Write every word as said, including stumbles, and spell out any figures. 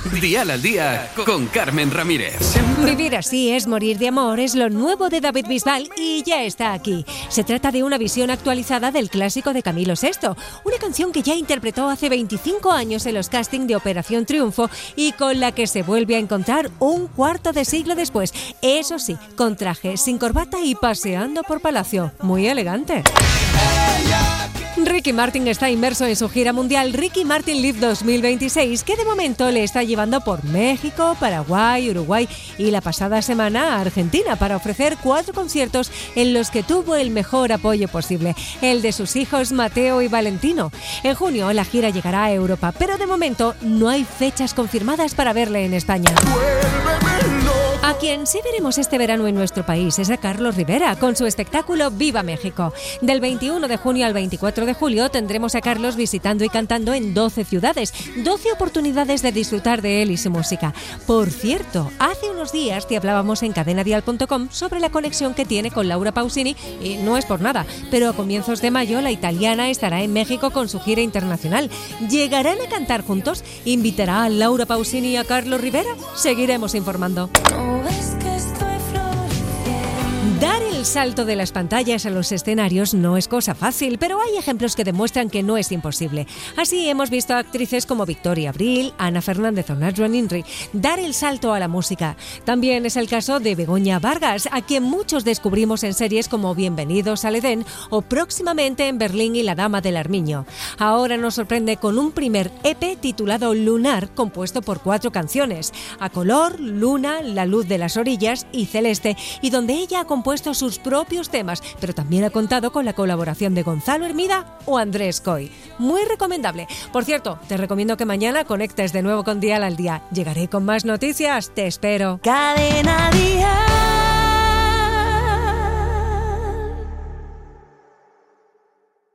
Dial al día con Carmen Ramírez. Vivir así es morir de amor es lo nuevo de David Bisbal y ya está aquí. Se trata de una visión actualizada del clásico de Camilo sexto, una canción que ya interpretó hace veinticinco años en los castings de Operación Triunfo y con la que se vuelve a encontrar un cuarto de siglo después. Eso sí, con traje, sin corbata y paseando por Palacio. Muy elegante. Ricky Martin está inmerso en su gira mundial Ricky Martin Live dos mil veintiséis, que de momento le está llevando por México, Paraguay, Uruguay y la pasada semana a Argentina para ofrecer cuatro conciertos en los que tuvo el mejor apoyo posible, el de sus hijos Mateo y Valentino. En junio la gira llegará a Europa, pero de momento no hay fechas confirmadas para verle en España. A quien sí veremos este verano en nuestro país es a Carlos Rivera con su espectáculo Viva México. Del veintiuno de junio al veinticuatro de julio tendremos a Carlos visitando y cantando en doce ciudades, doce oportunidades de disfrutar de él y su música. Por cierto, hace unos días te hablábamos en cadena dial punto com sobre la conexión que tiene con Laura Pausini y no es por nada, pero a comienzos de mayo la italiana estará en México con su gira internacional. ¿Llegarán a cantar juntos? ¿Invitará a Laura Pausini y a Carlos Rivera? Seguiremos informando. Dar el salto de las pantallas a los escenarios no es cosa fácil, pero hay ejemplos que demuestran que no es imposible. Así hemos visto a actrices como Victoria Abril, Ana Fernández o Nadja Inri dar el salto a la música. También es el caso de Begoña Vargas, a quien muchos descubrimos en series como Bienvenidos al Edén o próximamente en Berlín y La Dama del Armiño. Ahora nos sorprende con un primer E P titulado Lunar, compuesto por cuatro canciones: A Color, Luna, La Luz de las Orillas y Celeste, y donde ella ha compuesto sus propios temas, pero también ha contado con la colaboración de Gonzalo Hermida o Andrés Coy. Muy recomendable. Por cierto, te recomiendo que mañana conectes de nuevo con Dial al Día. Llegaré con más noticias. Te espero. Cadena Dial.